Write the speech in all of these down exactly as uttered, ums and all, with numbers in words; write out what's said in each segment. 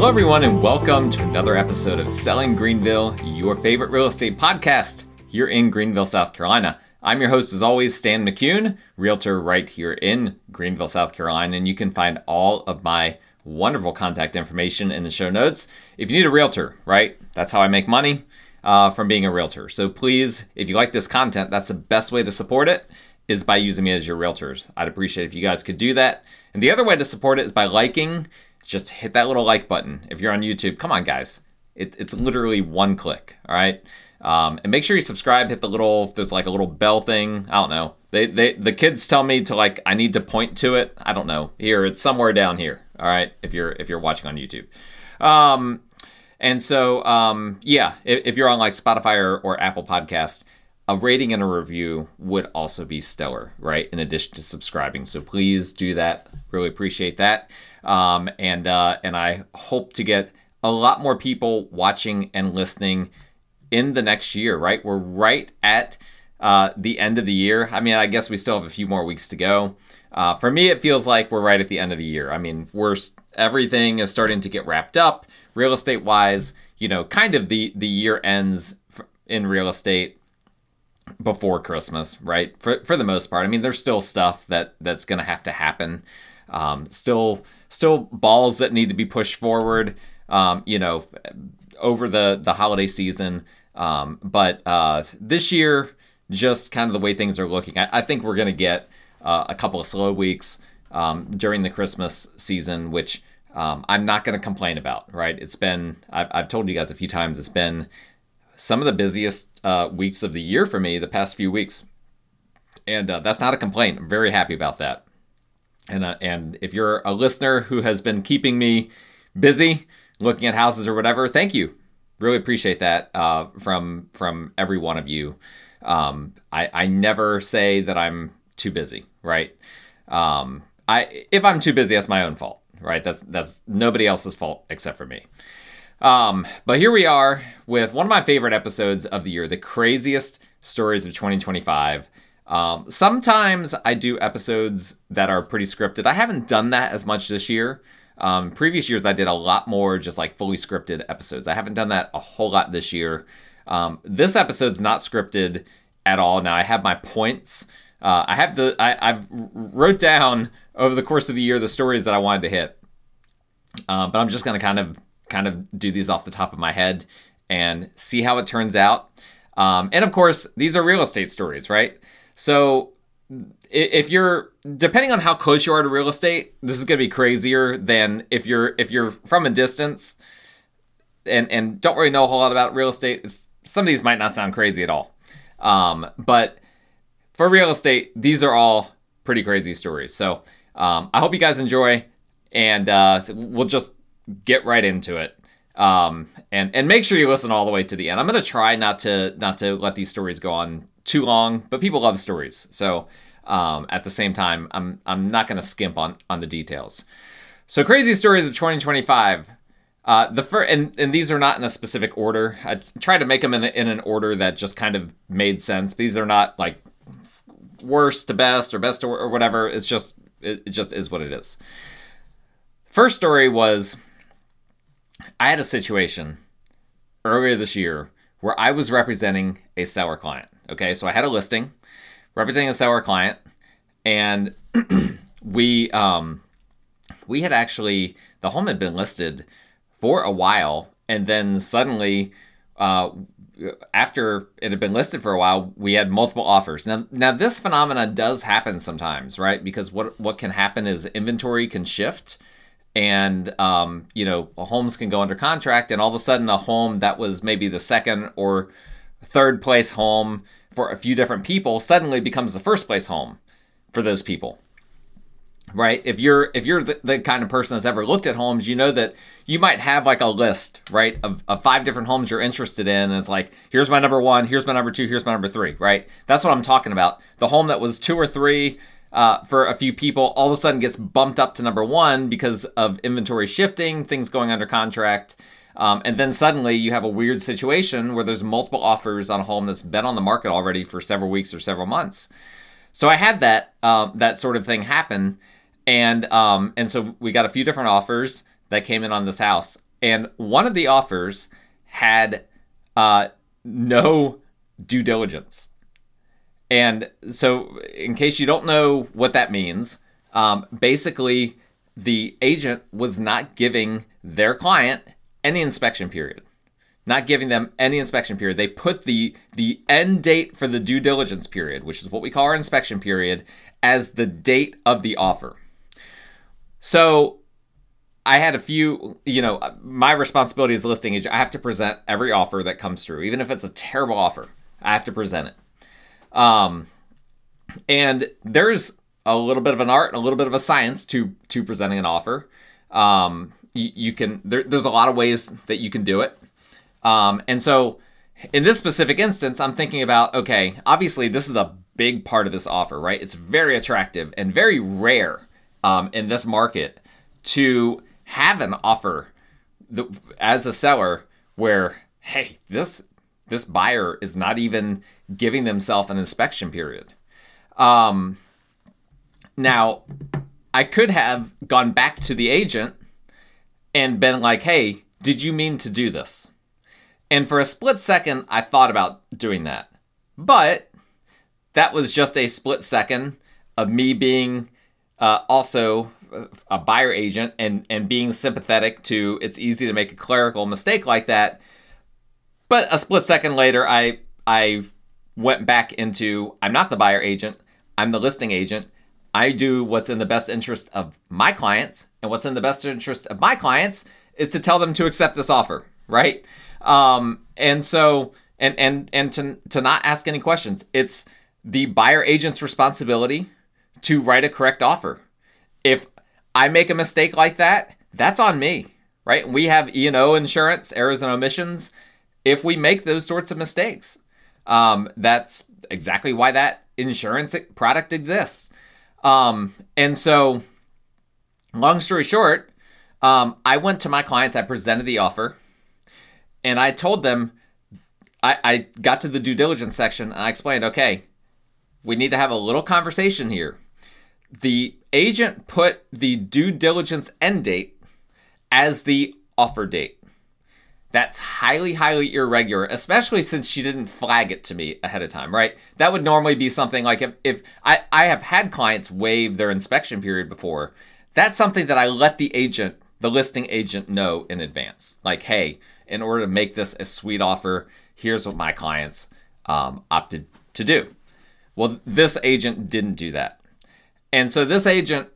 Hello, everyone, and welcome to another episode of Selling Greenville, your favorite real estate podcast here in Greenville, South Carolina. I'm your host, as always, Stan McCune, realtor right here in Greenville, South Carolina, and you can find all of my wonderful contact information in the show notes. If you need a realtor, right, that's how I make money uh, from being a realtor. So please, if you like this content, that's the best way to support it, is by using me as your realtors. I'd appreciate if you guys could do that. And the other way to support it is by liking. Just hit that little like button. If you're on YouTube, come on, guys. It, it's literally one click, all right? Um, and make sure you subscribe. Hit the little, there's like a little bell thing. I don't know. They, they, the kids tell me to like, I need to point to it. I don't know. Here, it's somewhere down here, all right? If you're if you're watching on YouTube. Um, and so, um, yeah, if, if you're on like Spotify or, or Apple Podcasts, a rating and a review would also be stellar, right? In addition to subscribing. So please do that. Really appreciate that. Um, and uh, and I hope to get a lot more people watching and listening in the next year, right? We're right at uh, the end of the year. I mean, I guess we still have a few more weeks to go. Uh, for me, it feels like we're right at the end of the year. I mean, we're everything is starting to get wrapped up real estate wise. You know, kind of the, the year ends in real estate before Christmas, right? For for the most part. I mean, there's still stuff that that's going to have to happen. Um, still, still balls that need to be pushed forward, um, you know, over the, the holiday season. Um, but uh, this year, just kind of the way things are looking, I, I think we're going to get uh, a couple of slow weeks um, during the Christmas season, which um, I'm not going to complain about, right? It's been, I've, I've told you guys a few times, it's been some of the busiest uh, weeks of the year for me the past few weeks. And uh, that's not a complaint. I'm very happy about that. And uh, and if you're a listener who has been keeping me busy looking at houses or whatever, thank you. Really appreciate that uh, from from every one of you. Um, I, I never say that I'm too busy, right? Um, I if I'm too busy, that's my own fault, right? That's that's nobody else's fault except for me. Um, but here we are with one of my favorite episodes of the year, the craziest stories of twenty twenty-five. Um, sometimes I do episodes that are pretty scripted. I haven't done that as much this year. Um, previous years I did a lot more just like fully scripted episodes. I haven't done that a whole lot this year. Um, this episode's not scripted at all. Now I have my points. Uh, I have the, I, I've wrote down over the course of the year the stories that I wanted to hit. Um, but I'm just going to kind of, kind of do these off the top of my head and see how it turns out. Um, and of course, these are real estate stories, right? So if you're, depending on how close you are to real estate, this is going to be crazier than if you're if you're from a distance and, and don't really know a whole lot about real estate. It's, some of these might not sound crazy at all. Um, but for real estate, these are all pretty crazy stories. So um, I hope you guys enjoy, and uh, we'll just get right into it. Um, and, and make sure you listen all the way to the end. I'm going to try not to not to let these stories go on too long, but people love stories. So um, at the same time, I'm I'm not going to skimp on, on the details. So crazy stories of twenty twenty-five. Uh, the fir- and, and these are not in a specific order. I tried to make them in, a, in an order that just kind of made sense. These are not like worst to best or best to or whatever. It's just, it, it just is what it is. First story was, I had a situation earlier this year where I was representing a seller client. Okay, so I had a listing representing a seller client, and we um, we had actually, the home had been listed for a while, and then suddenly, uh, after it had been listed for a while, we had multiple offers. Now, now this phenomena does happen sometimes, right? Because what what can happen is inventory can shift. And, um, you know, homes can go under contract, and all of a sudden a home that was maybe the second or third place home for a few different people suddenly becomes the first place home for those people, right? If you're if you're the, the kind of person that's ever looked at homes, you know that you might have like a list, right, of, of five different homes you're interested in. And it's like, here's my number one, here's my number two, here's my number three, right? That's what I'm talking about. The home that was two or three Uh, for a few people, all of a sudden gets bumped up to number one because of inventory shifting, things going under contract. Um, and then suddenly you have a weird situation where there's multiple offers on a home that's been on the market already for several weeks or several months. So I had that uh, that sort of thing happen. And um, and so we got a few different offers that came in on this house. And one of the offers had uh, no due diligence. And so in case you don't know what that means, um, basically the agent was not giving their client any inspection period. Not giving them any inspection period. They put the the end date for the due diligence period, which is what we call our inspection period, as the date of the offer. So I had a few, you know, my responsibility as a listing agent, I have to present every offer that comes through. Even if it's a terrible offer, I have to present it. Um, and there's a little bit of an art and a little bit of a science to to presenting an offer. Um, you, you can, there, there's a lot of ways that you can do it. Um, and so in this specific instance, I'm thinking about, okay, obviously this is a big part of this offer, right? It's very attractive and very rare um, in this market to have an offer that, as a seller where, hey, this this buyer is not even giving themselves an inspection period. Um, now, I could have gone back to the agent and been like, hey, did you mean to do this? And for a split second, I thought about doing that. But that was just a split second of me being uh, also a buyer agent and, and being sympathetic to, it's easy to make a clerical mistake like that. But a split second later, I I went back into, I'm not the buyer agent, I'm the listing agent. I do what's in the best interest of my clients, and what's in the best interest of my clients is to tell them to accept this offer, right? Um, and so, and, and, and to, to not ask any questions. It's the buyer agent's responsibility to write a correct offer. If I make a mistake like that, that's on me, right? We have E and O insurance, errors and omissions. If we make those sorts of mistakes, um, that's exactly why that insurance product exists. Um, and so, long story short, um, I went to my clients, I presented the offer, and I told them, I, I got to the due diligence section and I explained, okay, we need to have a little conversation here. The agent put the due diligence end date as the offer date. That's highly, highly irregular, especially since she didn't flag it to me ahead of time, right? That would normally be something like if, if I, I have had clients waive their inspection period before. That's something that I let the agent, the listing agent, know in advance. Like, hey, in order to make this a sweet offer, here's what my clients um, opted to do. Well, this agent didn't do that. And so this agent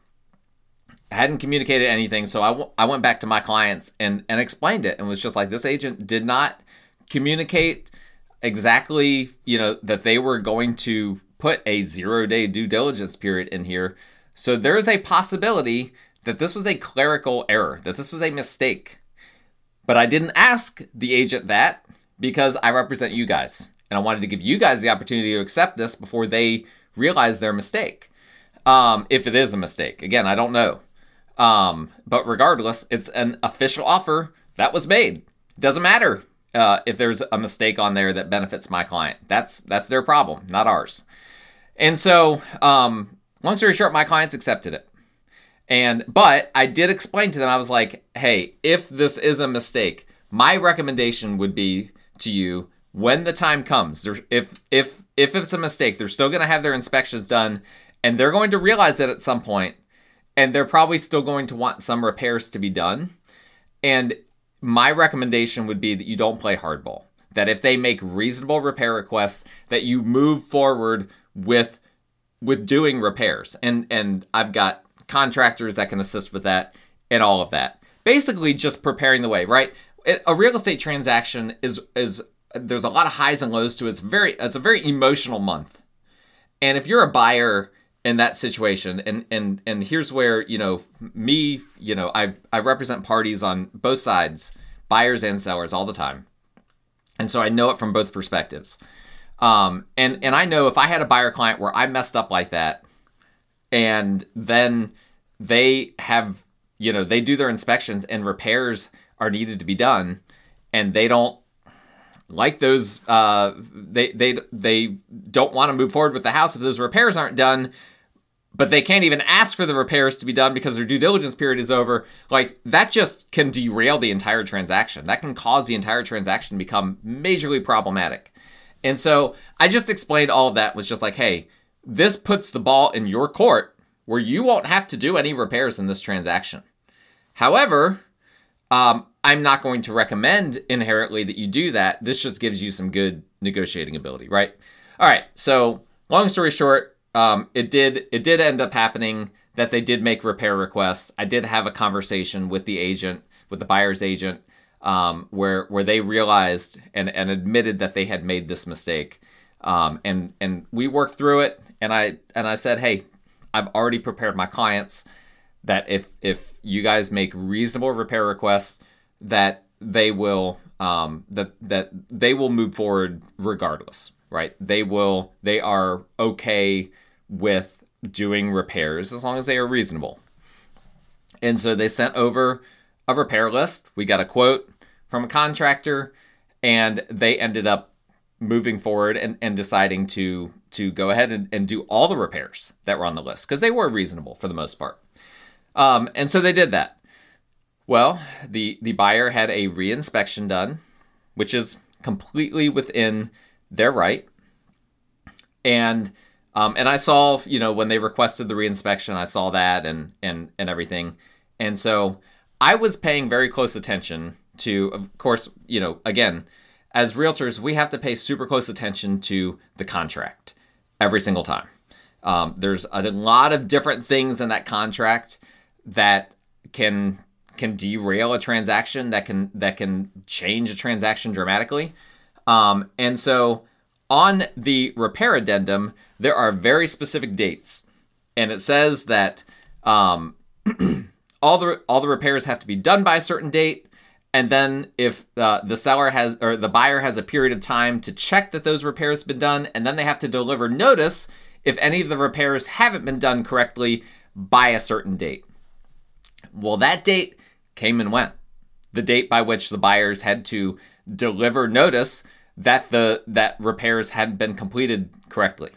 hadn't communicated anything. So I, w- I went back to my clients and, and explained it and was just like, this agent did not communicate exactly, you know, that they were going to put a zero day due diligence period in here. So there is a possibility that this was a clerical error, that this was a mistake. But I didn't ask the agent that because I represent you guys. And I wanted to give you guys the opportunity to accept this before they realize their mistake. Um, if it is a mistake. Again, I don't know. Um, but regardless, it's an official offer that was made. Doesn't matter uh, if there's a mistake on there that benefits my client. That's that's their problem, not ours. And so, um, long story short, my clients accepted it. And but I did explain to them, I was like, hey, if this is a mistake, my recommendation would be to you, when the time comes, there, if if if it's a mistake, they're still going to have their inspections done, and they're going to realize it at some point, and they're probably still going to want some repairs to be done. And my recommendation would be that you don't play hardball. That if they make reasonable repair requests, that you move forward with with doing repairs. And and I've got contractors that can assist with that and all of that. Basically, just preparing the way, right? A real estate transaction is is there's a lot of highs and lows to it. It's very it's a very emotional month. And if you're a buyer in that situation, and and and here's where, you know, me, you know, I I represent parties on both sides, buyers and sellers all the time. And so I know it from both perspectives. Um, and and I know if I had a buyer client where I messed up like that, and then they have, you know, they do their inspections and repairs are needed to be done, and they don't like those, uh, they they they don't want to move forward with the house if those repairs aren't done, but they can't even ask for the repairs to be done because their due diligence period is over. Like, that just can derail the entire transaction. That can cause the entire transaction to become majorly problematic. And so I just explained all of that, was just like, hey, this puts the ball in your court where you won't have to do any repairs in this transaction. However, um, I'm not going to recommend inherently that you do that. This just gives you some good negotiating ability, right? All right, so long story short, um, it did it did end up happening that they did make repair requests. I did have a conversation with the agent, with the buyer's agent, um, where where they realized and, and admitted that they had made this mistake. Um, and and we worked through it, and I and I said, hey, I've already prepared my clients that if if you guys make reasonable repair requests, that they will um, that that they will move forward regardless, right? They will they are okay with doing repairs as long as they are reasonable. And so they sent over a repair list. We got a quote from a contractor, and they ended up moving forward and, and deciding to to go ahead and, and do all the repairs that were on the list because they were reasonable for the most part. Um, and so they did that. Well, the, the buyer had a reinspection done, which is completely within their right. And um, and I saw, you know, when they requested the reinspection, I saw that and and and everything. And so I was paying very close attention to, of course, you know, again, as realtors, we have to pay super close attention to the contract every single time. Um, there's a lot of different things in that contract that can can derail a transaction, that can that can change a transaction dramatically. Um, and so on the repair addendum, there are very specific dates, and it says that um, all the all the repairs have to be done by a certain date. And then if uh, the seller has, or the buyer has a period of time to check that those repairs have been done, and then they have to deliver notice if any of the repairs haven't been done correctly by a certain date. Well, that date came and went. The date by which the buyers had to deliver notice that the that repairs hadn't been completed correctly.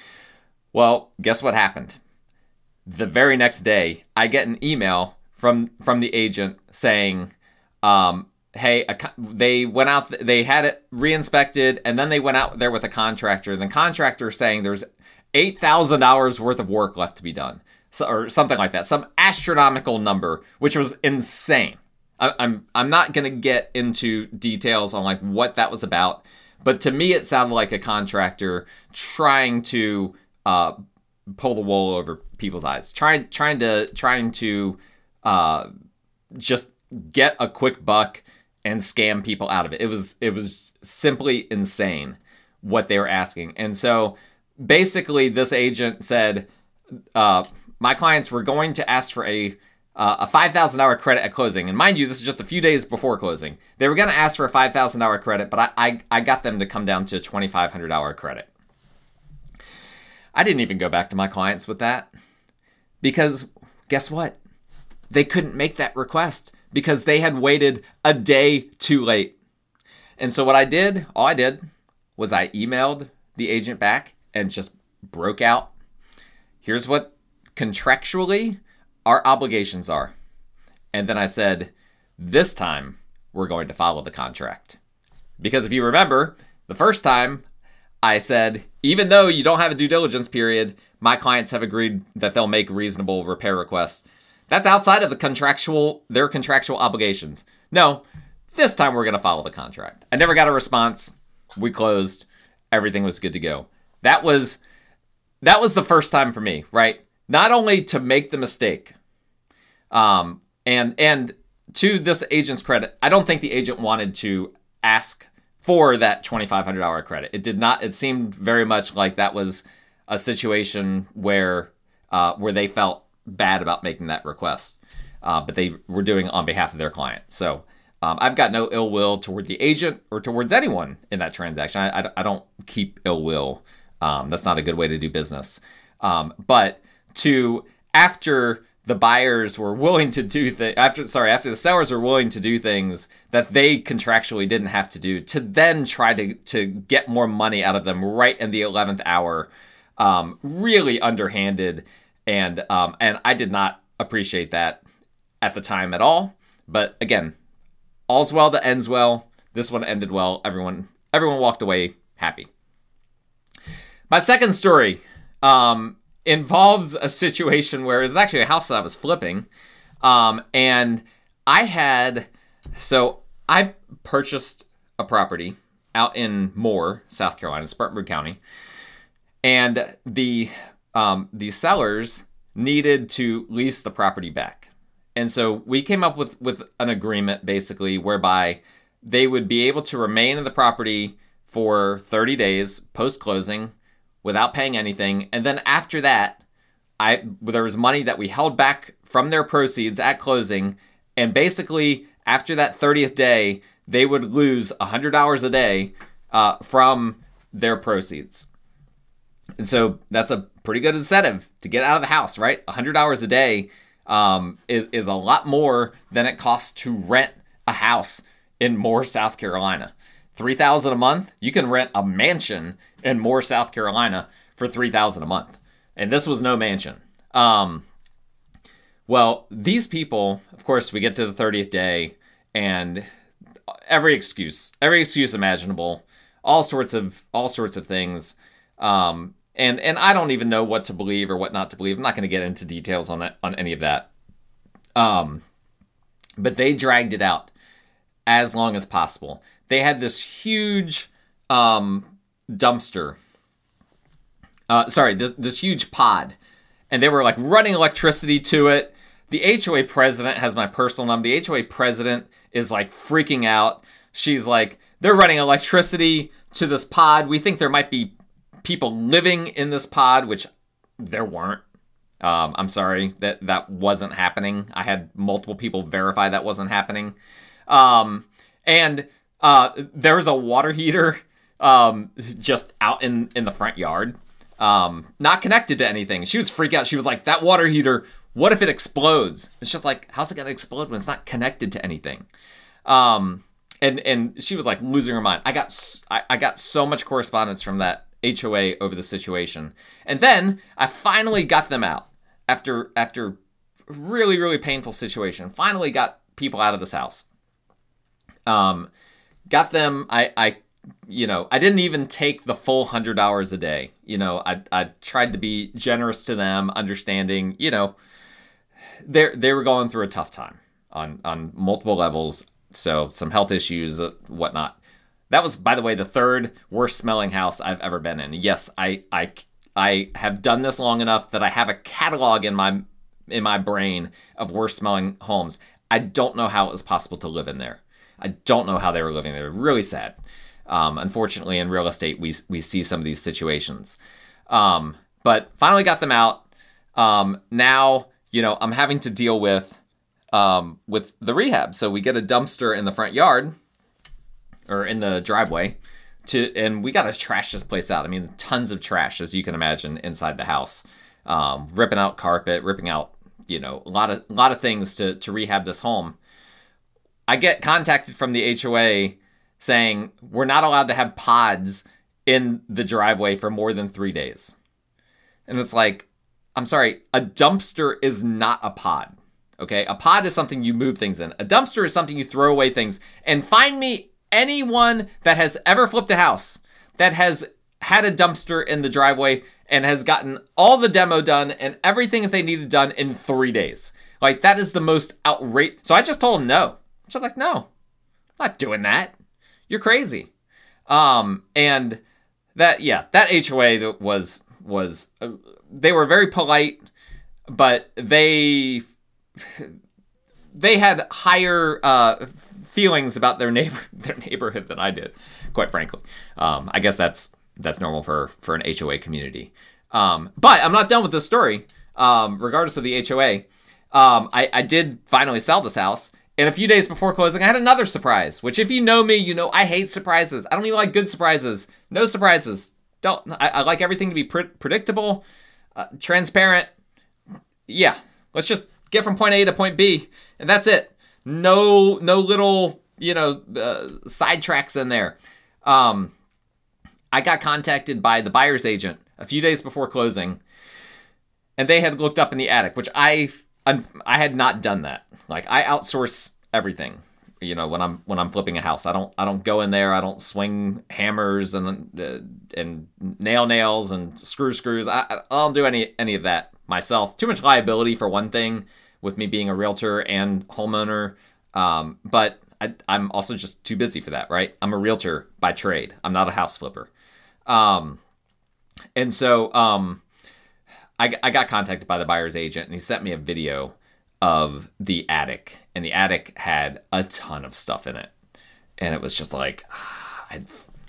Well, guess what happened? The very next day, I get an email from from the agent saying, Um, hey, a, they went out, they had it re-inspected, and then they went out there with a contractor. The contractor saying there's eight thousand dollars worth of work left to be done, so, or something like that, some astronomical number, which was insane. I, I'm I'm not gonna get into details on like what that was about, but to me it sounded like a contractor trying to uh, pull the wool over people's eyes, trying trying to trying to uh, just get a quick buck and scam people out of it. It was it was simply insane what they were asking. And so basically this agent said, uh, my clients were going to ask for a uh, a five thousand dollars credit at closing. And mind you, this is just a few days before closing. They were going to ask for a five thousand dollars credit, but I, I, I got them to come down to a twenty-five hundred dollars credit. I didn't even go back to my clients with that because guess what? They couldn't make that request because they had waited a day too late. And so what I did, all I did was I emailed the agent back and just broke out, here's what contractually our obligations are. And then I said, this time we're going to follow the contract. Because if you remember, the first time I said, even though you don't have a due diligence period, my clients have agreed that they'll make reasonable repair requests. That's outside of the contractual, their contractual obligations. No, this time we're going to follow the contract. I never got a response. We closed. Everything was good to go. That was, that was the first time for me, right? Not only to make the mistake, um, and, and to this agent's credit, I don't think the agent wanted to ask for that twenty-five hundred dollars credit. It did not, it seemed very much like that was a situation where, uh, where they felt bad about making that request, uh, but they were doing it on behalf of their client. So um, I've got no ill will toward the agent or towards anyone in that transaction. I, I, I don't keep ill will. Um, that's not a good way to do business. Um, but to after the buyers were willing to do things, after sorry, after the sellers were willing to do things that they contractually didn't have to do, to then try to to get more money out of them right in the eleventh hour, um, really underhanded. And um, and I did not appreciate that at the time at all. But again, all's well that ends well. This one ended well. Everyone everyone walked away happy. My second story um, involves a situation where it's actually a house that I was flipping. Um, and I had, so I purchased a property out in Moore, South Carolina, Spartanburg County. And the um, the sellers needed to lease the property back. And so we came up with, with an agreement basically whereby they would be able to remain in the property for thirty days post-closing without paying anything. And then after that, I there was money that we held back from their proceeds at closing. And basically, after that thirtieth day, they would lose one hundred dollars a day uh, from their proceeds. And so that's a pretty good incentive to get out of the house, right? one hundred dollars a day um, is, is a lot more than it costs to rent a house in Moore, South Carolina. three thousand dollars a month, you can rent a mansion in Moore, South Carolina for three thousand dollars a month. And this was no mansion. Um, well, these people, of course, we get to the thirtieth day and every excuse, every excuse imaginable, all sorts of, all sorts of things. Um, and, and I don't even know what to believe or what not to believe. I'm not going to get into details on it, on any of that. Um, but they dragged it out as long as possible. They had this huge, um, dumpster, uh, sorry, this, this huge pod, and they were like running electricity to it. The H O A president has my personal number. The H O A president is like freaking out. She's like, they're running electricity to this pod. We think there might be people living in this pod, which there weren't. Um, I'm sorry that that wasn't happening. I had multiple people verify that wasn't happening. Um, and uh, there was a water heater um, just out in, in the front yard, um, not connected to anything. She was freaked out. She was like, that water heater, what if it explodes? It's just like, how's it going to explode when it's not connected to anything? Um, and, and she was like losing her mind. I got, I, I got so much correspondence from that H O A over the situation. And then I finally got them out after, after really, really painful situation. Finally got people out of this house. Um, got them, I, I, you know, I didn't even take the full one hundred dollars a day. You know, I, I tried to be generous to them, understanding, you know, they they were going through a tough time on, on multiple levels. So some health issues, uh, whatnot. That was, by the way, the third worst smelling house I've ever been in. Yes, I, I, I have done this long enough that I have a catalog in my, in my brain of worst smelling homes. I don't know how it was possible to live in there. I don't know how they were living there. Really sad. Um, unfortunately, in real estate, we we see some of these situations. Um, but finally got them out. Um, now, you know, I'm having to deal with um, with the rehab. So we get a dumpster in the front yard or in the driveway, to, and we got to trash this place out. I mean, tons of trash, as you can imagine, inside the house. Um, ripping out carpet, ripping out, you know, a lot of a lot of things to to rehab this home. I get contacted from the H O A saying we're not allowed to have pods in the driveway for more than three days. And it's like, I'm sorry, a dumpster is not a pod, okay? A pod is something you move things in. A dumpster is something you throw away things. And find me anyone that has ever flipped a house that has had a dumpster in the driveway and has gotten all the demo done and everything that they needed done in three days. Like, that is the most outrageous. So I just told them no. I'm just like, no, I'm not doing that. You're crazy. Um, and that, yeah, that H O A was, was, uh, they were very polite, but they, they had higher, uh, feelings about their neighbor, their neighborhood than I did, quite frankly. Um, I guess that's, that's normal for, for an H O A community. Um, but I'm not done with this story. Um, regardless of the H O A, um, I, I did finally sell this house. And a few days before closing, I had another surprise, which if you know me, you know I hate surprises. I don't even like good surprises. No surprises. Don't. I, I like everything to be pre- predictable, uh, transparent. Yeah, let's just get from point A to point B, and that's it. No, no little, you know, uh, sidetracks in there. Um, I got contacted by the buyer's agent a few days before closing, and they had looked up in the attic, which I I had not done that. Like, I outsource everything. You know, when I'm when I'm flipping a house, I don't I don't go in there. I don't swing hammers and uh, and nail nails and screw screws. I I don't do any any of that myself. Too much liability for one thing, with me being a realtor and homeowner. Um, but I, I'm also just too busy for that, right? I'm a realtor by trade. I'm not a house flipper. Um, and so um, I I got contacted by the buyer's agent, and he sent me a video of the attic, and the attic had a ton of stuff in it, and it was just like I,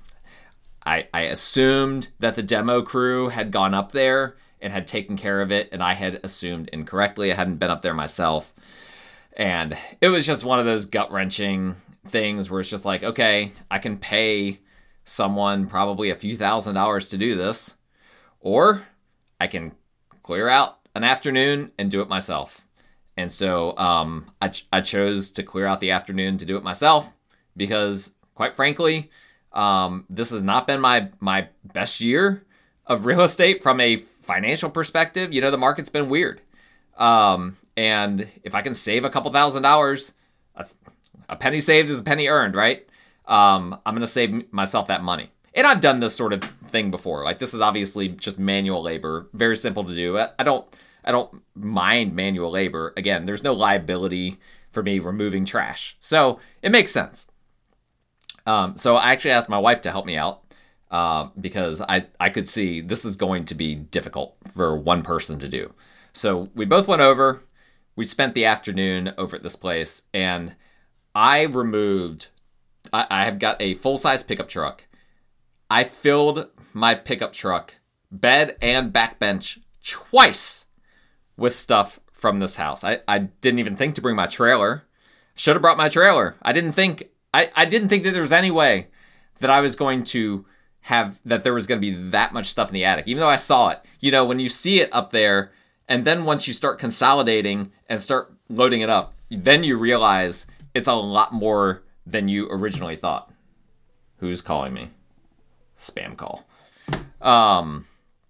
I I assumed that the demo crew had gone up there and had taken care of it, and I had assumed incorrectly. I hadn't been up there myself, and it was just one of those gut-wrenching things where it's just like, okay, I can pay someone probably a few thousand dollars to do this, or I can clear out an afternoon and do it myself. And so um, I, ch- I chose to clear out the afternoon to do it myself because, quite frankly, um, this has not been my, my best year of real estate from a financial perspective. You know, the market's been weird. Um, and if I can save a couple thousand dollars, a, a penny saved is a penny earned, right? Um, I'm going to save myself that money. And I've done this sort of thing before. Like, this is obviously just manual labor, very simple to do. I, I don't... I don't mind manual labor. Again, there's no liability for me removing trash. So it makes sense. Um, so I actually asked my wife to help me out uh, because I, I could see this is going to be difficult for one person to do. So we both went over. We spent the afternoon over at this place, and I removed, I, I have got a full-size pickup truck. I filled my pickup truck, bed and back bench, twice with stuff from this house. I, I didn't even think to bring my trailer. Should have brought my trailer. I didn't think I, I didn't think that there was any way that I was going to have that there was going to be that much stuff in the attic, even though I saw it. You know, when you see it up there, and then once you start consolidating and start loading it up, then you realize it's a lot more than you originally thought. Who's calling me? Spam call. Um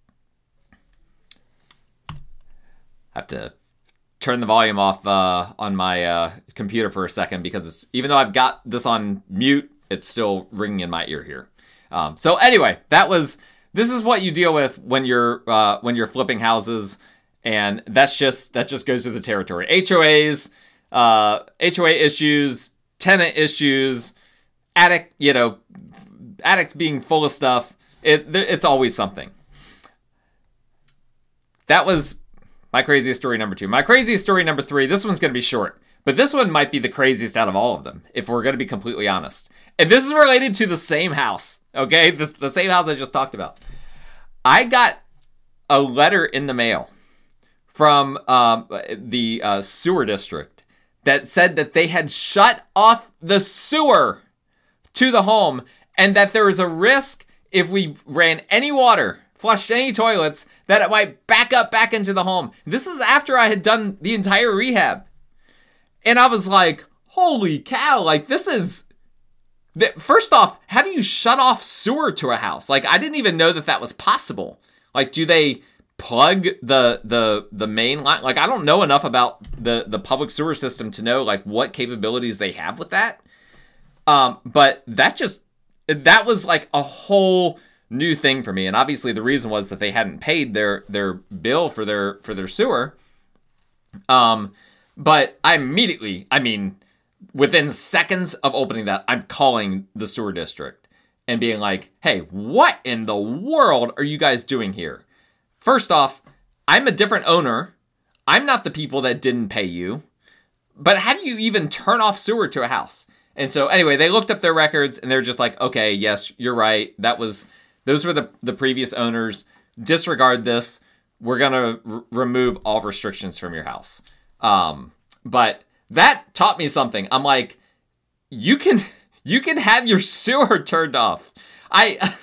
I have to turn the volume off uh, on my uh, computer for a second because it's, even though I've got this on mute, it's still ringing in my ear here. Um, so anyway, that was this is what you deal with when you're uh, when you're flipping houses, and that's just that just goes to the territory. H O As, uh, H O A issues, tenant issues, attic, you know, attics being full of stuff. It it's always something. That was my craziest story number two. My craziest story number three, this one's going to be short, but this one might be the craziest out of all of them, if we're going to be completely honest. And this is related to the same house, okay? The, the same house I just talked about. I got a letter in the mail from um, the uh, sewer district that said that they had shut off the sewer to the home and that there was a risk if we ran any water, flushed any toilets, that it might back up back into the home. This is after I had done the entire rehab. And I was like, holy cow, like this is... First off, how do you shut off sewer to a house? Like, I didn't even know that that was possible. Like, do they plug the the the main line? Like, I don't know enough about the, the public sewer system to know, like, what capabilities they have with that. Um, but that just... That was, like, a whole... new thing for me, and obviously the reason was that they hadn't paid their their bill for their for their sewer. Um, but I immediately, I mean, within seconds of opening that, I'm calling the sewer district and being like, "Hey, what in the world are you guys doing here? First off, I'm a different owner. I'm not the people that didn't pay you. But how do you even turn off sewer to a house?" And so anyway, they looked up their records and they're just like, "Okay, yes, you're right. That was." Those were the, the previous owners. Disregard this. We're going to r- remove all restrictions from your house. Um, but that taught me something. I'm like, you can you can have your sewer turned off. I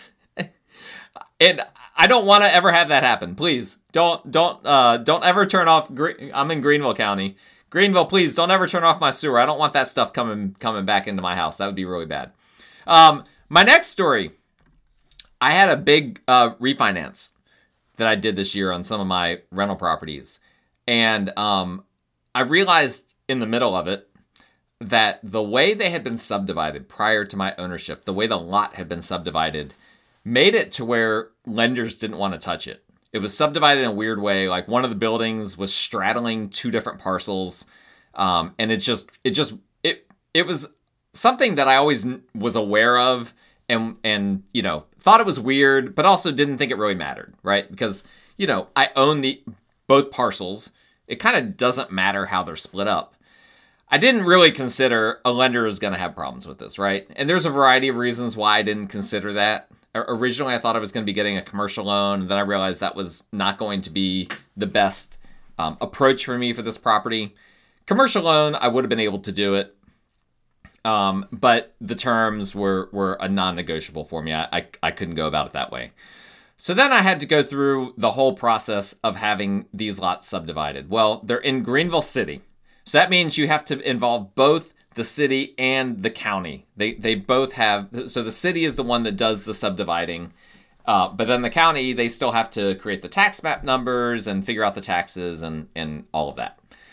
and I don't want to ever have that happen. Please don't don't uh, don't ever turn off. I'm in Greenville County. Greenville, please don't ever turn off my sewer. I don't want that stuff coming coming back into my house. That would be really bad. Um, my next story. I had a big uh, refinance that I did this year on some of my rental properties. And um, I realized in the middle of it that the way they had been subdivided prior to my ownership, the way the lot had been subdivided, made it to where lenders didn't want to touch it. It was subdivided in a weird way. Like one of the buildings was straddling two different parcels. Um, and it just, it just, it, it was something that I always was aware of and, and, you know, thought it was weird, but also didn't think it really mattered, right? Because, you know, I own the, both parcels. It kind of doesn't matter how they're split up. I didn't really consider a lender is going to have problems with this, right? And there's a variety of reasons why I didn't consider that. Originally, I thought I was going to be getting a commercial loan. And then I realized that was not going to be the best um, approach for me for this property. Commercial loan, I would have been able to do it. Um, but the terms were, were a non-negotiable for me. I, I, I couldn't go about it that way. So then I had to go through the whole process of having these lots subdivided. Well, they're in Greenville City. So that means you have to involve both the city and the county. They they both have, so the city is the one that does the subdividing. Uh, but then the county, they still have to create the tax map numbers and figure out the taxes and, and all of that.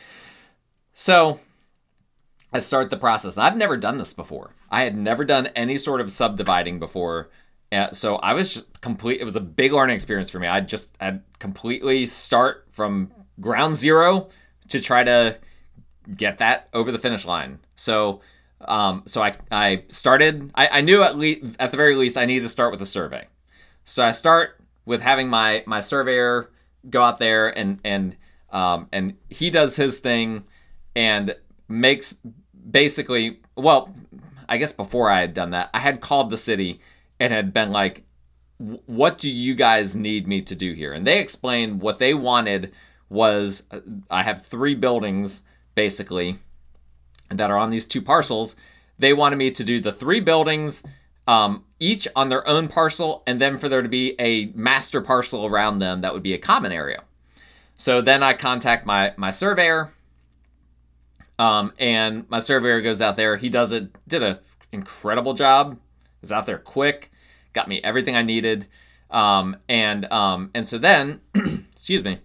So I start the process. I've never done this before. I had never done any sort of subdividing before. Uh, so I was just complete. It was a big learning experience for me. I just had completely start from ground zero to try to get that over the finish line. So, um, so I, I started, I, I knew at least, at the very least, I needed to start with a survey. So I start with having my, my surveyor go out there and, and, um, and he does his thing and makes basically, well, I guess before I had done that, I had called the city and had been like, what do you guys need me to do here? And they explained what they wanted was, I have three buildings basically that are on these two parcels. They wanted me to do the three buildings, um, each on their own parcel, and then for there to be a master parcel around them that would be a common area. So then I contact my my surveyor, um, and my surveyor goes out there. He does it, did an incredible job. Was out there quick, got me everything I needed, um, and um, and so then, excuse me,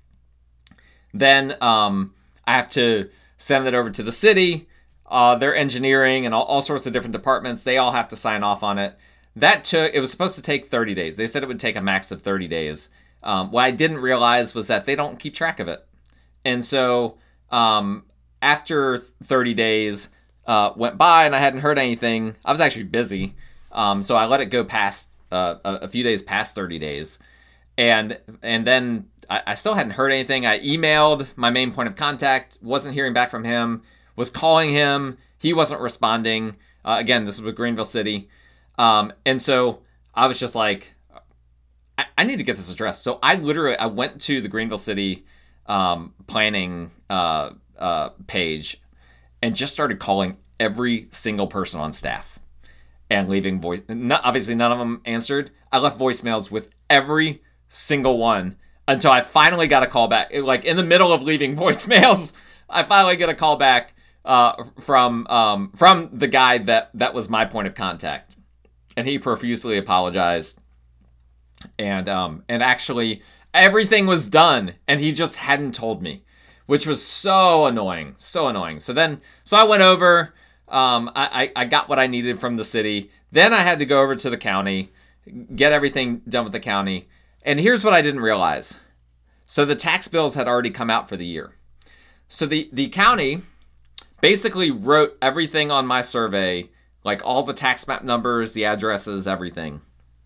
then um. I have to send it over to the city, uh, their engineering and all, all sorts of different departments. They all have to sign off on it. That took, it was supposed to take thirty days. They said it would take a max of thirty days. Um, what I didn't realize was that they don't keep track of it. And so um, after thirty days uh, went by and I hadn't heard anything, I was actually busy. Um, so I let it go past uh, a, a few days past thirty days. And, and then I still hadn't heard anything. I emailed my main point of contact, wasn't hearing back from him, was calling him. He wasn't responding. Uh, again, this is with Greenville City. Um, and so I was just like, I, I need to get this addressed. So I literally, I went to the Greenville City um, planning uh, uh, page and just started calling every single person on staff and leaving voice. Not, obviously, none of them answered. I left voicemails with every single one. Until I finally got a call back. Like, in the middle of leaving voicemails, I finally get a call back uh, from um, from the guy that, that was my point of contact. And he profusely apologized. And um, and actually, everything was done. And he just hadn't told me. Which was so annoying. So annoying. So then, so I went over. Um, I, I got what I needed from the city. Then I had to go over to the county. Get everything done with the county. And here's what I didn't realize. So the tax bills had already come out for the year. So the, the county basically wrote everything on my survey, like all the tax map numbers, the addresses, everything,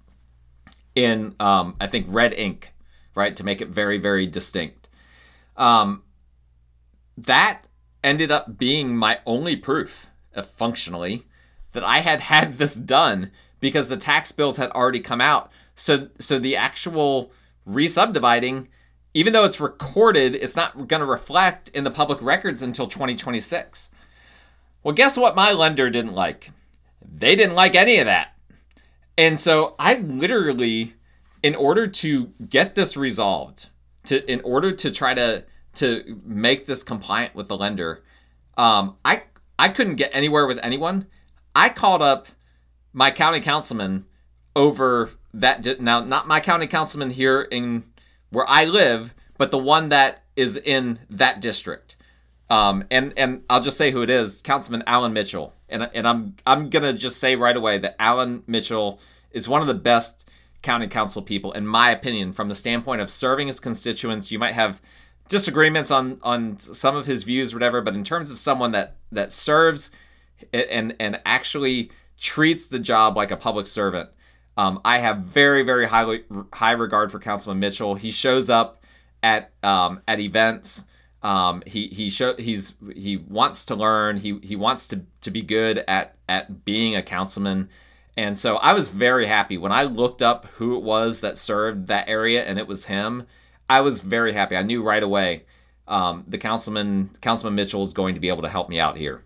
in, um, I think, red ink, right, to make it very, very distinct. Um, that ended up being my only proof, uh, functionally, that I had had this done because the tax bills had already come out. So so the actual re-subdividing, even though it's recorded, it's not going to reflect in the public records until twenty twenty-six. Well, guess what my lender didn't like? They didn't like any of that. And so I literally, in order to get this resolved, to in order to try to to make this compliant with the lender, um, I I couldn't get anywhere with anyone. I called up my county councilman over that. Now, not my county councilman here in where I live, but the one that is in that district. Um, and and I'll just say who it is, Councilman Alan Mitchell. And and I'm I'm gonna just say right away that Alan Mitchell is one of the best county council people, in my opinion, from the standpoint of serving his constituents. You might have disagreements on on some of his views, or whatever, but in terms of someone that that serves and and actually treats the job like a public servant, um, I have very very highly high regard for Councilman Mitchell. He shows up at um, at events. Um, he he show he's he wants to learn. He he wants to to be good at at being a councilman. And so I was very happy when I looked up who it was that served that area, and it was him. I was very happy. I knew right away um, the councilman, Councilman Mitchell, is going to be able to help me out here.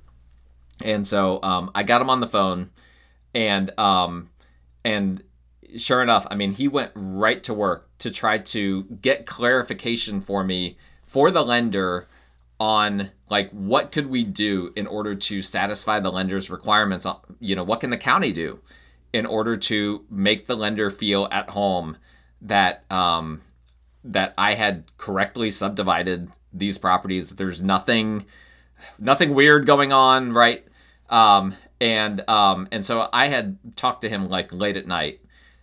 And so um, I got him on the phone, and um, and sure enough, I mean, he went right to work to try to get clarification for me, for the lender, on like what could we do in order to satisfy the lender's requirements. You know, what can the county do in order to make the lender feel at home that um, that I had correctly subdivided these properties, that there's nothing nothing weird going on, right? Um, and um, and so I had talked to him like late at night.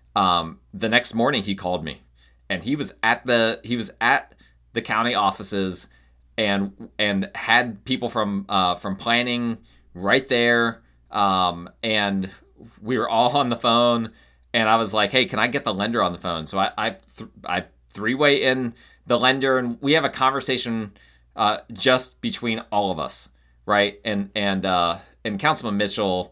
Um, the next morning he called me, and he was at the he was at the county offices, and and had people from uh, from planning right there, um, and we were all on the phone. And I was like, "Hey, can I get the lender on the phone?" So I I, th- I three-way in the lender, and we have a conversation uh, just between all of us, right? And and uh, and Councilman Mitchell,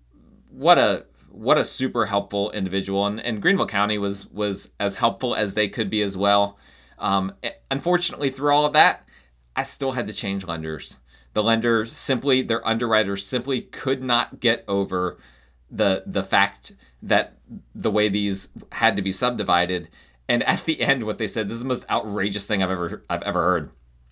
what a what a super helpful individual, and, and Greenville County was was as helpful as they could be as well. Um, unfortunately, through all of that, I still had to change lenders. The lender simply, their underwriters simply could not get over the the fact that the way these had to be subdivided. And at the end, what they said, this is the most outrageous thing I've ever I've ever heard.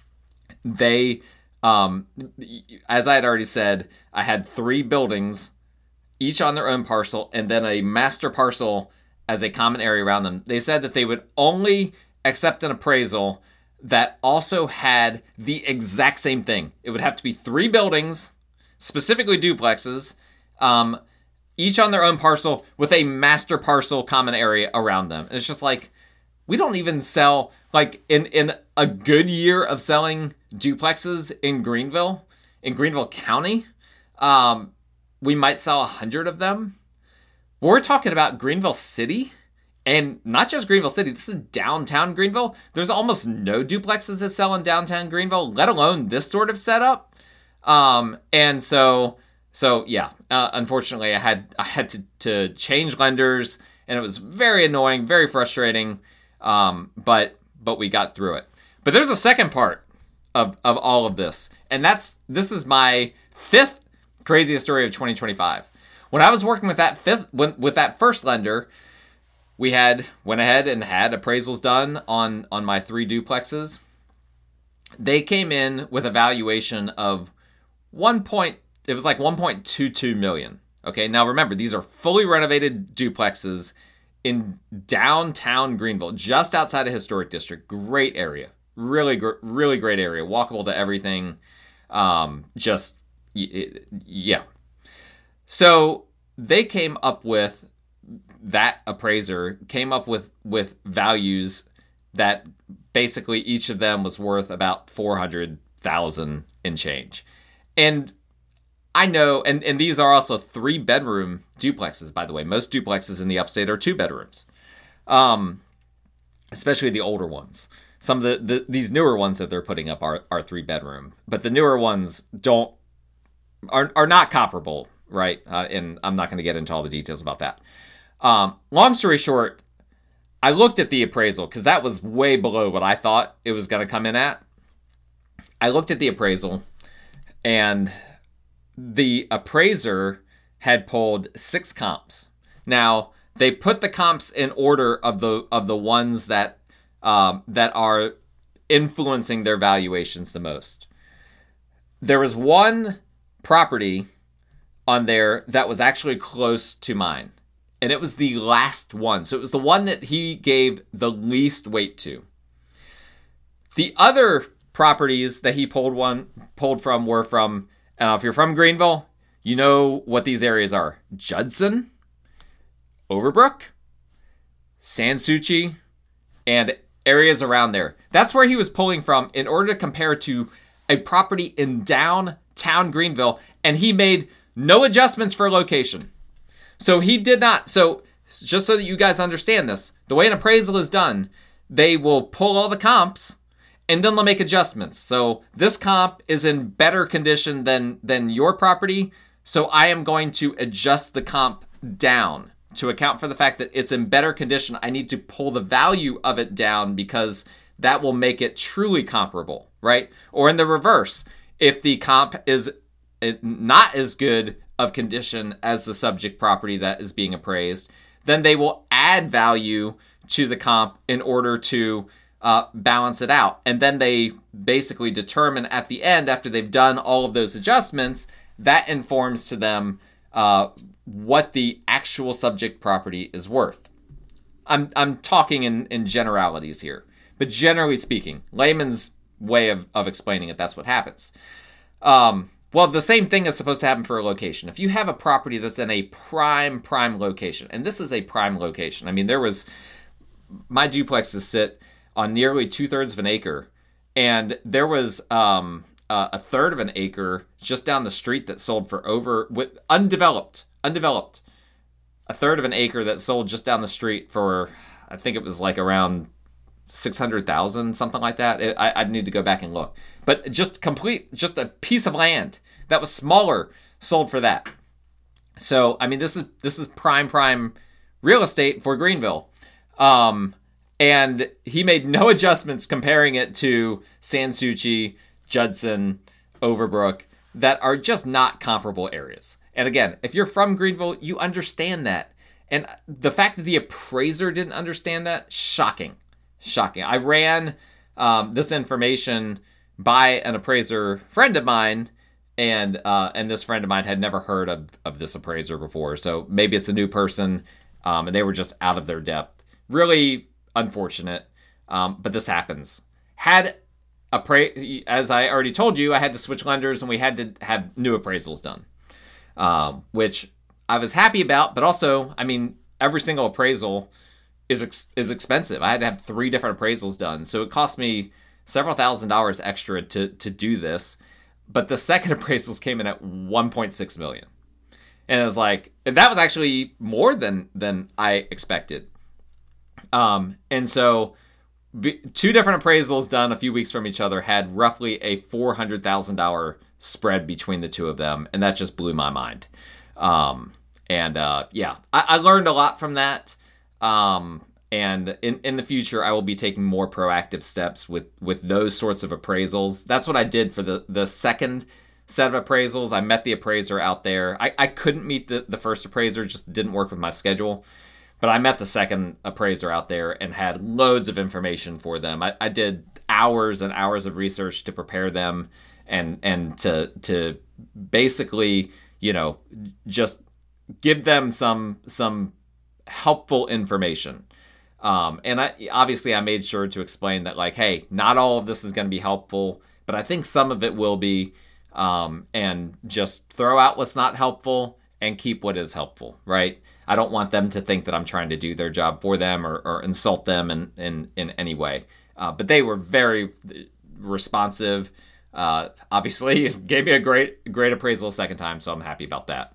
They, um, as I had already said, I had three buildings, each on their own parcel, and then a master parcel as a common area around them. They said that they would only accept an appraisal that also had the exact same thing. It would have to be three buildings, specifically duplexes, um, each on their own parcel with a master parcel common area around them. And it's just like, we don't even sell, like in, in a good year of selling duplexes in Greenville, in Greenville County, um, we might sell a hundred of them. We're talking about Greenville City, and not just Greenville City, this is downtown Greenville. There's almost no duplexes that sell in downtown Greenville, let alone this sort of setup. Um, and so, so yeah, uh, unfortunately I had, I had to, to change lenders, and it was very annoying, very frustrating. Um, but, but we got through it. But there's a second part of, of all of this. And that's, this is my fifth craziest story of twenty twenty-five. When I was working with that fifth, when, with that first lender, we had went ahead and had appraisals done on, on my three duplexes. They came in with a valuation of one point, it was like one point two two million. Okay. Now remember, these are fully renovated duplexes in downtown Greenville, just outside of Historic District. Great area. Really, gr- really great area. Walkable to everything. Um, just, yeah. So they came up with, that appraiser came up with, with values that basically each of them was worth about four hundred thousand in change. And I know, and, and these are also three bedroom duplexes, by the way. Most duplexes in the upstate are two bedrooms, um, especially the older ones. Some of the, the these newer ones that they're putting up are, are three bedroom, but the newer ones don't are are not comparable, right? Uh, and I'm not going to get into all the details about that. Um, long story short, I looked at the appraisal because that was way below what I thought it was going to come in at. I looked at the appraisal, and the appraiser had pulled six comps. Now, they put the comps in order of the of the ones that um, that are influencing their valuations the most. There was one property on there that was actually close to mine, and it was the last one. So it was the one that he gave the least weight to. The other properties that he pulled one pulled from were from, uh, if you're from Greenville, you know what these areas are: Judson, Overbrook, Sans Souci, and areas around there. That's where he was pulling from in order to compare to a property in downtown Greenville, and he made no adjustments for location. So he did not. So just so that you guys understand this, the way an appraisal is done, they will pull all the comps and then they'll make adjustments. So this comp is in better condition than than your property, so I am going to adjust the comp down to account for the fact that it's in better condition. I need to pull the value of it down because that will make it truly comparable, right? Or in the reverse, if the comp is not as good of condition as the subject property that is being appraised, then they will add value to the comp in order to uh, balance it out. And then they basically determine at the end, after they've done all of those adjustments, that informs to them uh, what the actual subject property is worth. I'm I'm talking in, in generalities here, but generally speaking, layman's way of, of explaining it, that's what happens. Um, well, the same thing is supposed to happen for a location. If you have a property that's in a prime, prime location, and this is a prime location. I mean, there was, my duplexes sit on nearly two-thirds of an acre, and there was um, uh, a third of an acre just down the street that sold for over, with undeveloped, undeveloped, a third of an acre that sold just down the street for, I think it was like around six hundred thousand, something like that. It, I, I'd need to go back and look. But just complete, just a piece of land that was smaller sold for that. So, I mean, this is this is prime, prime real estate for Greenville. Um, and he made no adjustments comparing it to Sans Souci, Judson, Overbrook, that are just not comparable areas. And again, if you're from Greenville, you understand that. And the fact that the appraiser didn't understand that, shocking. Shocking. I ran um, this information by an appraiser friend of mine, and uh, and this friend of mine had never heard of, of this appraiser before. So maybe it's a new person, um, and they were just out of their depth. Really unfortunate, um, but this happens. Had appra- as I already told you, I had to switch lenders, and we had to have new appraisals done, um, which I was happy about. But also, I mean, every single appraisal is ex- is expensive. I had to have three different appraisals done, so it cost me several thousand dollars extra to to do this. But the second appraisals came in at one point six million, and it was like, and that was actually more than than I expected. Um, and so be, two different appraisals done a few weeks from each other had roughly a four hundred thousand dollars spread between the two of them, and that just blew my mind. Um, and uh, yeah, I, I learned a lot from that. Um, and in, in the future, I will be taking more proactive steps with, with those sorts of appraisals. That's what I did for the, the second set of appraisals. I met the appraiser out there. I, I couldn't meet the, the first appraiser, just didn't work with my schedule. But I met the second appraiser out there and had loads of information for them. I, I did hours and hours of research to prepare them and and to to basically, you know, just give them some some helpful information. Um, and I obviously I made sure to explain that, like, hey, not all of this is going to be helpful, but I think some of it will be, um, and just throw out what's not helpful and keep what is helpful, right? I don't want them to think that I'm trying to do their job for them or, or insult them in, in, in any way. Uh, but they were very responsive. Uh, obviously, it gave me a great, great appraisal a second time, so I'm happy about that.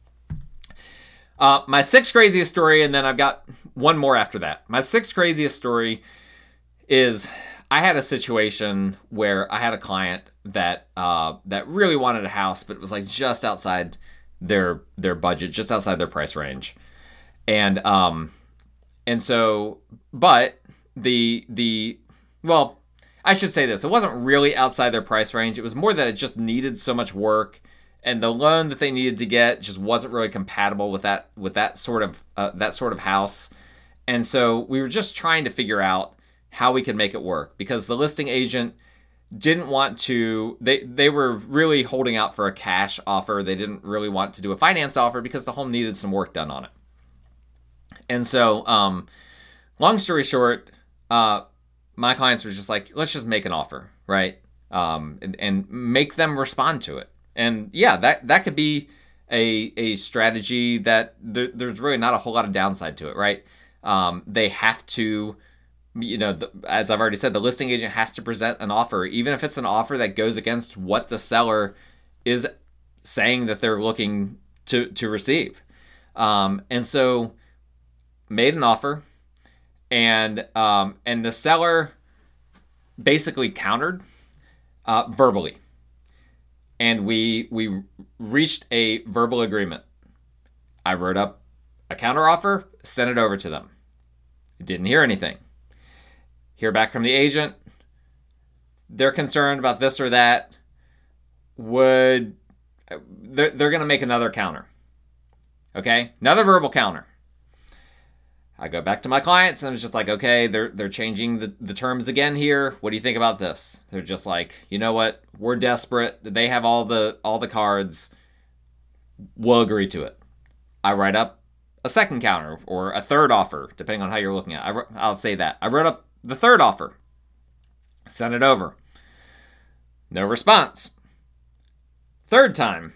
Uh, my sixth craziest story, and then I've got one more after that. My sixth craziest story is I had a situation where I had a client that uh, that really wanted a house, but it was like just outside their their budget, just outside their price range, and um, and so, but the the well, I should say this: it wasn't really outside their price range. It was more that it just needed so much work. And the loan that they needed to get just wasn't really compatible with that with that sort of uh, that sort of house, and so we were just trying to figure out how we could make it work, because the listing agent didn't want to. They they were really holding out for a cash offer. They didn't really want to do a finance offer because the home needed some work done on it. And so, um, long story short, uh, my clients were just like, let's just make an offer, right? Um, and, and make them respond to it. And yeah, that, that could be a, a strategy that there, there's really not a whole lot of downside to it, right? Um, they have to, you know, the, as I've already said, the listing agent has to present an offer, even if it's an offer that goes against what the seller is saying that they're looking to, to receive. Um, and so made an offer, and um, and the seller basically countered uh, verbally, and we we reached a verbal agreement. I wrote up a counter offer, sent it over to them. Didn't hear anything. Hear back from the agent. They're concerned about this or that. Would they're, they're going to make another counter. Okay, another verbal counter. I go back to my clients and it's just like, okay, they're they're changing the, the terms again here. What do you think about this? They're just like, you know what? We're desperate. They have all the all the cards. We'll agree to it. I write up a second counter or a third offer, depending on how you're looking at it. I, I'll say that. I wrote up the third offer. Sent it over. No response. Third time,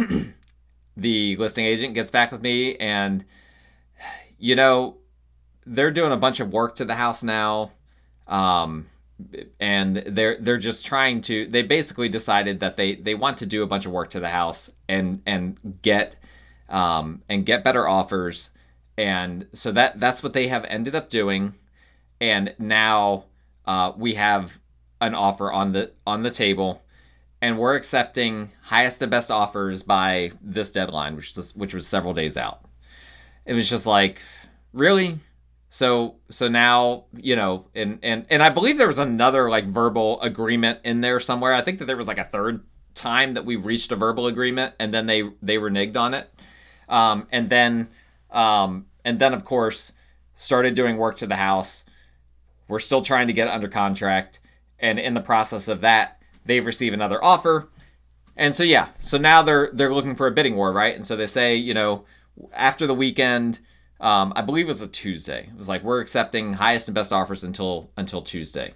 the listing agent gets back with me and, you know, they're doing a bunch of work to the house now. Um, and they're they're just trying to, they basically decided that they, they want to do a bunch of work to the house and and get um, and get better offers. And so that that's what they have ended up doing. And now uh, we have an offer on the on the table, and we're accepting highest and best offers by this deadline, which was which was several days out. It was just like, really? So so now, you know, and and and I believe there was another like verbal agreement in there somewhere. I think that there was like a third time that we reached a verbal agreement, and then they they reneged on it. Um, and then um, and then of course started doing work to the house. We're still trying to get it under contract, and in the process of that, they've received another offer. And so yeah, so now they're they're looking for a bidding war, right? And so they say, you know, after the weekend, um, I believe it was a Tuesday. It was like, we're accepting highest and best offers until until Tuesday.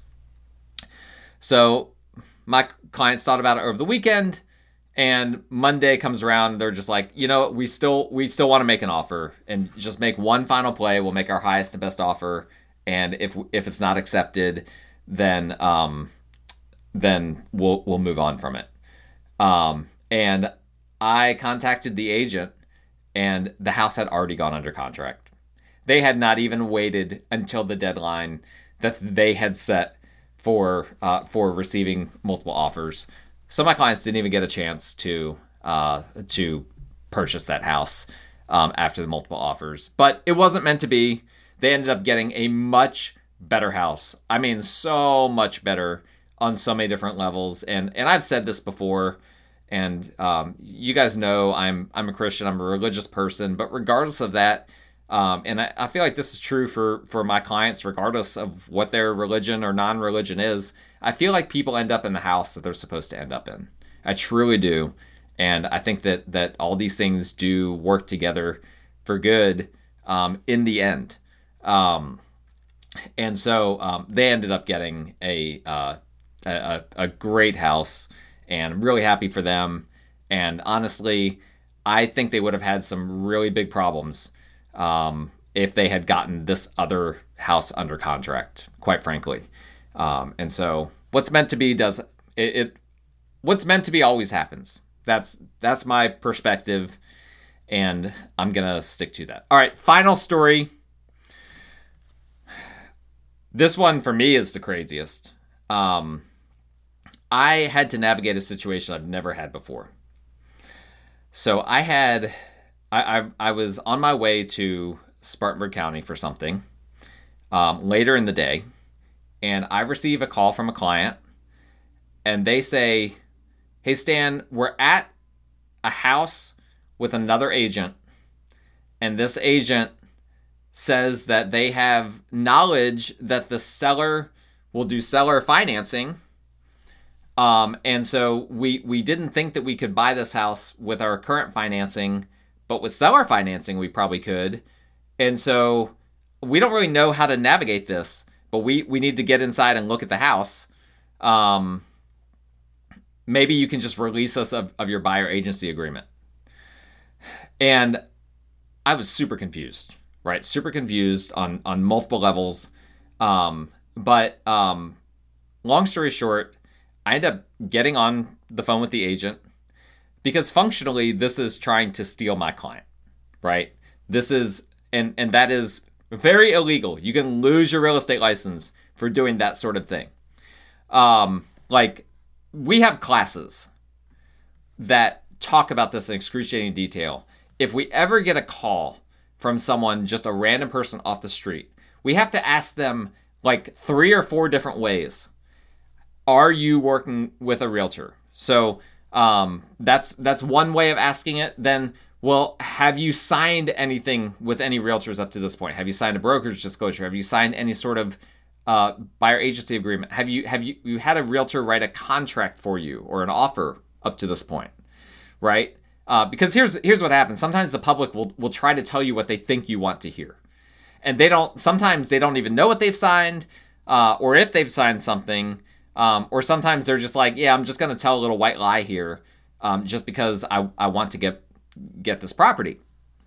So my clients thought about it over the weekend, and Monday comes around, and they're just like, you know, we still we still want to make an offer and just make one final play. We'll make our highest and best offer, and if if it's not accepted, then um, then we'll we'll move on from it. Um, and I contacted the agent, and the house had already gone under contract. They had not even waited until the deadline that they had set for uh, for receiving multiple offers. So my clients didn't even get a chance to uh, to purchase that house um, after the multiple offers. But it wasn't meant to be. They ended up getting a much better house. I mean, so much better on so many different levels. And and I've said this before, and um, you guys know I'm I'm a Christian. I'm a religious person. But regardless of that, um, and I, I feel like this is true for for my clients, regardless of what their religion or non-religion is, I feel like people end up in the house that they're supposed to end up in. I truly do. And I think that that all these things do work together for good um, in the end. Um, and so um, they ended up getting a, uh, a a great house, and I'm really happy for them. And honestly, I think they would have had some really big problems um, if they had gotten this other house under contract, quite frankly. Um, and so what's meant to be does it, it what's meant to be always happens. That's that's my perspective, and I'm gonna stick to that. All right, final story. This one for me is the craziest. Um, I had to navigate a situation I've never had before. So I had, I I, I was on my way to Spartanburg County for something um, later in the day, and I receive a call from a client, and they say, "Hey Stan, we're at a house with another agent, and this agent says that they have knowledge that the seller will do seller financing. Um, and so we we didn't think that we could buy this house with our current financing, but with seller financing we probably could. And so we don't really know how to navigate this, but we, we need to get inside and look at the house. Um, maybe you can just release us of, of your buyer agency agreement. And I was super confused, right? Super confused on, on multiple levels. Um, but um, long story short, I ended up getting on the phone with the agent because functionally this is trying to steal my client, right? This is, and, and that is very illegal. You can lose your real estate license for doing that sort of thing. Um, like we have classes that talk about this in excruciating detail. If we ever get a call from someone, just a random person off the street, we have to ask them like three or four different ways. Are you working with a realtor? So um, that's that's one way of asking it. Then, well, have you signed anything with any realtors up to this point? Have you signed a brokerage disclosure? Have you signed any sort of uh, buyer agency agreement? Have you have you you had a realtor write a contract for you or an offer up to this point, right? Uh, because here's here's what happens. Sometimes the public will will try to tell you what they think you want to hear, and they don't. Sometimes they don't even know what they've signed, uh, or if they've signed something, um, or sometimes they're just like, yeah, I'm just going to tell a little white lie here, um, just because I, I want to get get this property.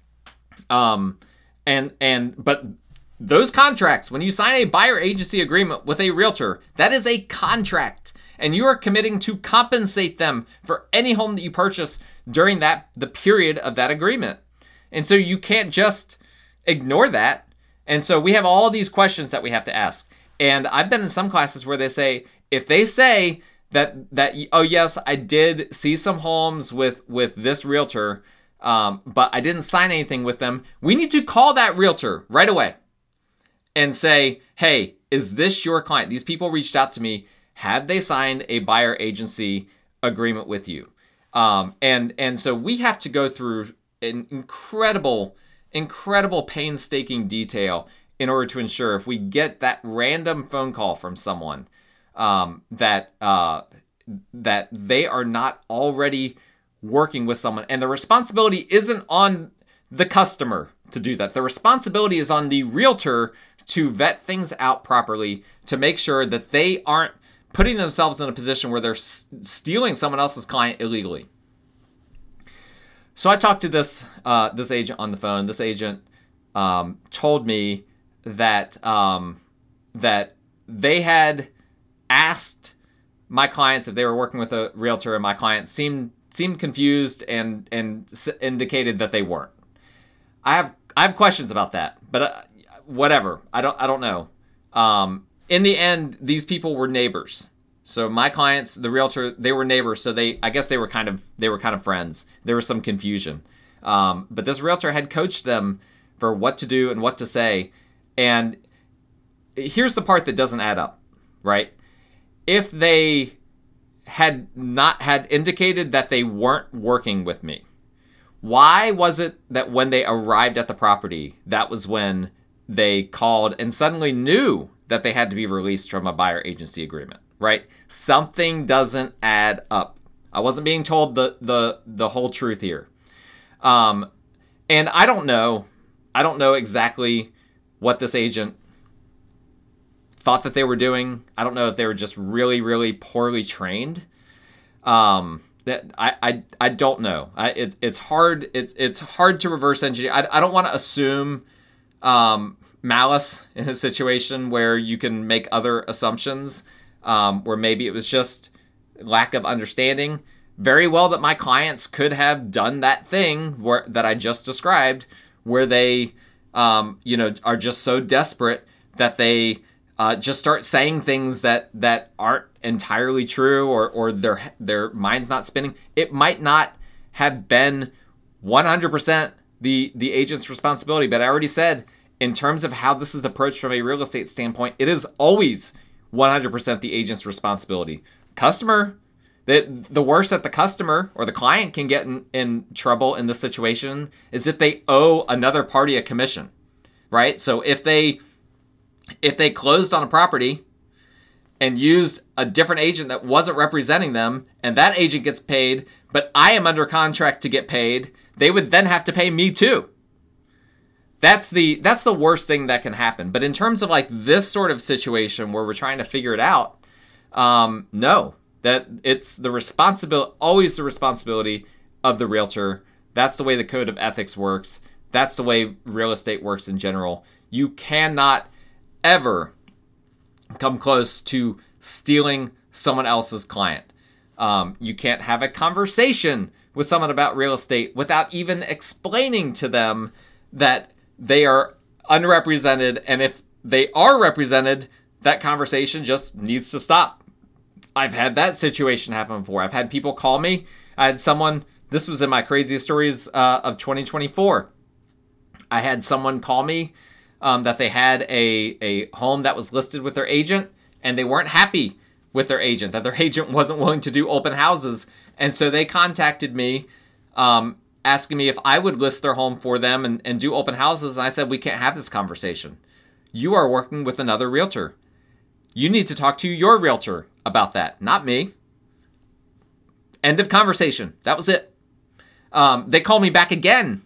Um, and and but those contracts, when you sign a buyer agency agreement with a realtor, that is a contract. And you are committing to compensate them for any home that you purchase during that the period of that agreement. And so you can't just ignore that. And so we have all these questions that we have to ask. And I've been in some classes where they say, if they say that, that oh, yes, I did see some homes with, with this realtor, um, but I didn't sign anything with them, we need to call that realtor right away and say, hey, is this your client? These people reached out to me. Have they signed a buyer agency agreement with you? Um, and and so we have to go through an incredible, incredible painstaking detail in order to ensure if we get that random phone call from someone um, that uh, that they are not already working with someone. And the responsibility isn't on the customer to do that. The responsibility is on the realtor to vet things out properly, to make sure that they aren't putting themselves in a position where they're s- stealing someone else's client illegally. So I talked to this uh, this agent on the phone. This agent um, told me that um, that they had asked my clients if they were working with a realtor, and my clients seemed seemed confused and and s- indicated that they weren't. I have I have questions about that, but uh, whatever. I don't I don't know. Um, In the end, these people were neighbors. So my clients, the realtor, they were neighbors. So they, I guess they were kind of, they were kind of friends. There was some confusion. Um, but this realtor had coached them for what to do and what to say. And here's the part that doesn't add up, right? If they had not had indicated that they weren't working with me, why was it that when they arrived at the property, that was when they called and suddenly knew that they had to be released from a buyer agency agreement, right? Something doesn't add up. I wasn't being told the the the whole truth here. Um, and I don't know. I don't know exactly what this agent thought that they were doing. I don't know if they were just really, really poorly trained. Um, that I, I, I don't know. I, it, it's hard. It's it's hard to reverse engineer. I, I don't want to assume um, malice in a situation where you can make other assumptions, um, where maybe it was just lack of understanding. Very well that my clients could have done that thing where that I just described, where they, um, you know, are just so desperate that they uh, just start saying things that that aren't entirely true, or or their their mind's not spinning. It might not have been one hundred percent the the agent's responsibility, but I already said, in terms of how this is approached from a real estate standpoint, it is always one hundred percent the agent's responsibility. Customer, the, the worst that the customer or the client can get in, in trouble in this situation is if they owe another party a commission, right? So if they if they closed on a property and used a different agent that wasn't representing them, and that agent gets paid, but I am under contract to get paid, they would then have to pay me too. that's the that's the worst thing that can happen. But in terms of like this sort of situation where we're trying to figure it out, um, no, that it's the responsibility, always the responsibility of the realtor. That's the way the code of ethics works. That's the way real estate works in general. You cannot ever come close to stealing someone else's client. Um, you can't have a conversation with someone about real estate without even explaining to them that they are unrepresented, and if they are represented, that conversation just needs to stop. I've had that situation happen before. I've had people call me. I had someone, this was in my craziest stories uh, of twenty twenty-four. I had someone call me um, that they had a, a home that was listed with their agent, and they weren't happy with their agent, that their agent wasn't willing to do open houses. And so they contacted me um, asking me if I would list their home for them and, and do open houses. And I said, we can't have this conversation. You are working with another realtor. You need to talk to your realtor about that, not me. End of conversation. That was it. Um, they called me back again.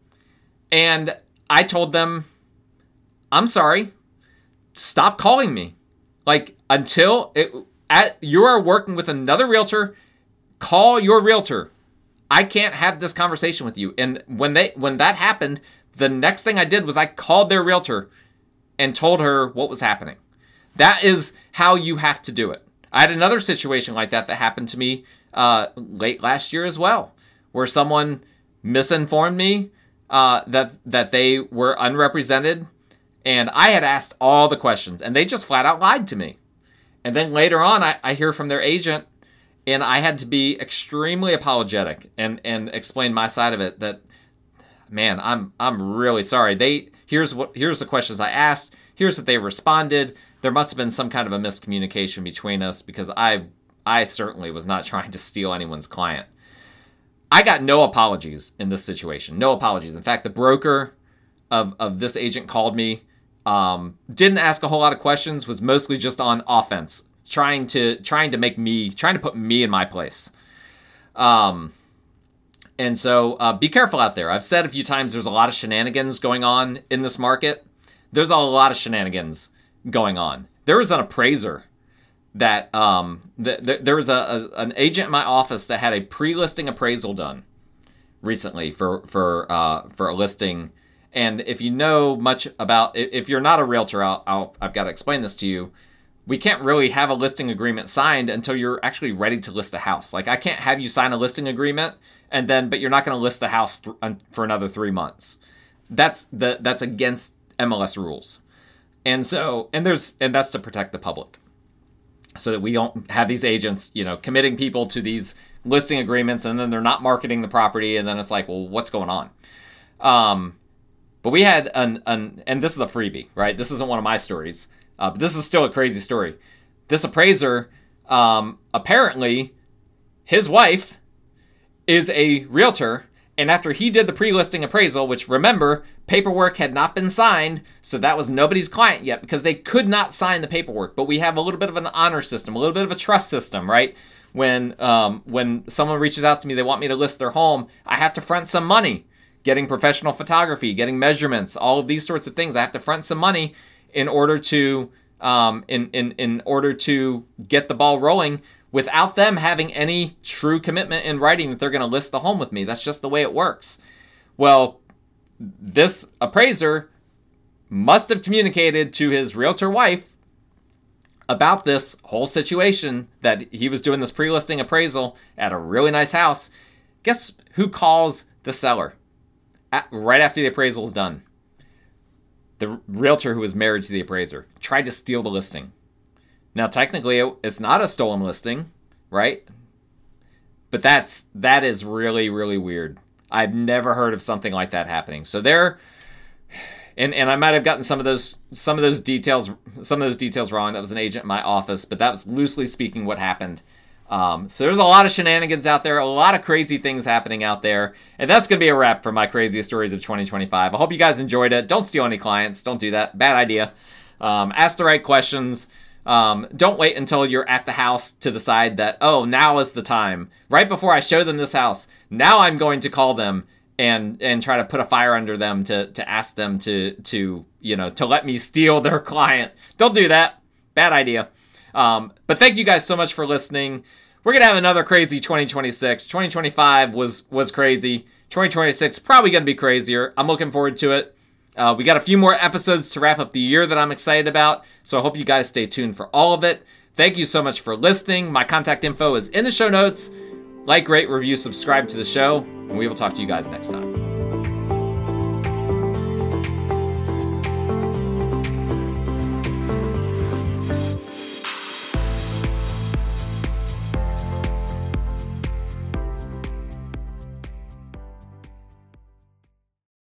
And I told them, I'm sorry. Stop calling me. Like, until it, at, you are working with another realtor, call your realtor. I can't have this conversation with you. And when they when that happened, the next thing I did was I called their realtor and told her what was happening. That is how you have to do it. I had another situation like that that happened to me uh, late last year as well, where someone misinformed me uh, that that they were unrepresented, and I had asked all the questions, and they just flat out lied to me. And then later on, I, I hear from their agent, and I had to be extremely apologetic and, and explain my side of it. That, man, I'm I'm really sorry. They here's what here's the questions I asked. Here's what they responded. There must have been some kind of a miscommunication between us, because I I certainly was not trying to steal anyone's client. I got no apologies in this situation. No apologies. In fact, the broker of of this agent called me. Um, didn't ask a whole lot of questions, was mostly just on offense, trying to trying to make me, trying to put me in my place. Um, and so uh, be careful out there. I've said a few times there's a lot of shenanigans going on in this market. There's a lot of shenanigans going on. There was an appraiser that, um, th- th- there was a, a an agent in my office that had a pre-listing appraisal done recently for, for, uh, for a listing. And if you know much about, if you're not a realtor, I'll, I'll, I've got to explain this to you. We can't really have a listing agreement signed until you're actually ready to list the house. Like, I can't have you sign a listing agreement and then, but you're not going to list the house th- for another three months. That's the that's against M L S rules. And so, and there's, and that's to protect the public, so that we don't have these agents, you know, committing people to these listing agreements, and then they're not marketing the property, and then it's like, well, what's going on? Um. But we had an, an, and this is a freebie, right? This isn't one of my stories, uh, but this is still a crazy story. This appraiser, um, apparently, his wife is a realtor, and after he did the pre-listing appraisal, which, remember, paperwork had not been signed, so that was nobody's client yet, because they could not sign the paperwork. But we have a little bit of an honor system, a little bit of a trust system, right? When um, when someone reaches out to me, they want me to list their home, I have to front some money. Getting professional photography, getting measurements, all of these sorts of things. I have to front some money in order to um, in, in, in order to get the ball rolling without them having any true commitment in writing that they're going to list the home with me. That's just the way it works. Well, this appraiser must have communicated to his realtor wife about this whole situation, that he was doing this pre-listing appraisal at a really nice house. Guess who calls the seller? At, right after the appraisal is done? The realtor who was married to the appraiser tried to steal the listing. Now, technically, it, it's not a stolen listing, right? But that's that is really, really weird. I've never heard of something like that happening. So there, and and I might have gotten some of those some of those details some of those details wrong. That was an agent in my office, but that was loosely speaking what happened. Um, so there's a lot of shenanigans out there, a lot of crazy things happening out there. And that's going to be a wrap for my craziest stories of twenty twenty-five. I hope you guys enjoyed it. Don't steal any clients. Don't do that. Bad idea. Um, ask the right questions. Um, don't wait until you're at the house to decide that, oh, now is the time. Right before I show them this house, now I'm going to call them and and try to put a fire under them to to ask them to to you know to let me steal their client. Don't do that. Bad idea. Um, but thank you guys so much for listening. We're gonna have another crazy twenty twenty-six. twenty twenty-five was was crazy. twenty twenty-six probably gonna be crazier. I'm looking forward to it. Uh, we got a few more episodes to wrap up the year that I'm excited about, so I hope you guys stay tuned for all of it. Thank you so much for listening. My contact info is in the show notes. Like, rate, review, subscribe to the show, and we will talk to you guys next time.